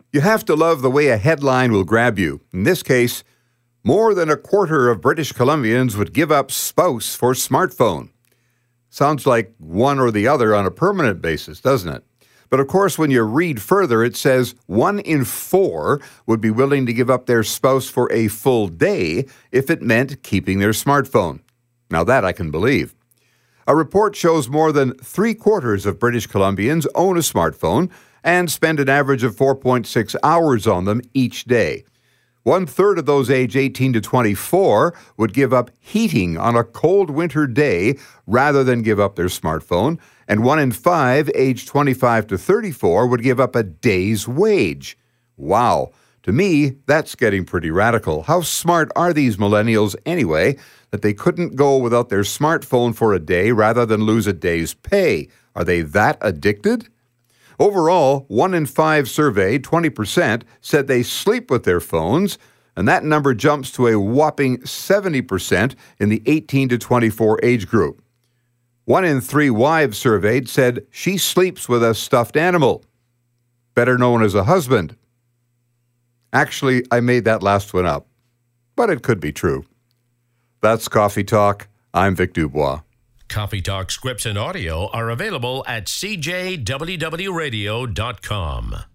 You have to love the way a headline will grab you. In this case, more than a quarter of British Columbians would give up spouse for smartphone. Sounds like one or the other on a permanent basis, doesn't it? But of course, when you read further, it says 1 in 4 would be willing to give up their spouse for a full day if it meant keeping their smartphone. Now that I can believe. A report shows more than 3/4 of British Columbians own a smartphone and spend an average of 4.6 hours on them each day. 1/3 of those age 18 to 24 would give up heating on a cold winter day rather than give up their smartphone, and 1 in 5 age 25 to 34 would give up a day's wage. Wow. To me, that's getting pretty radical. How smart are these millennials anyway that they couldn't go without their smartphone for a day rather than lose a day's pay? Are they that addicted? Overall, 1 in 5 surveyed, 20%, said they sleep with their phones, and that number jumps to a whopping 70% in the 18 to 24 age group. 1 in 3 wives surveyed said she sleeps with a stuffed animal, better known as a husband. Actually, I made that last one up, but it could be true. That's Coffee Talk. I'm Vic Dubois. Coffee Talk scripts and audio are available at cjwwradio.com.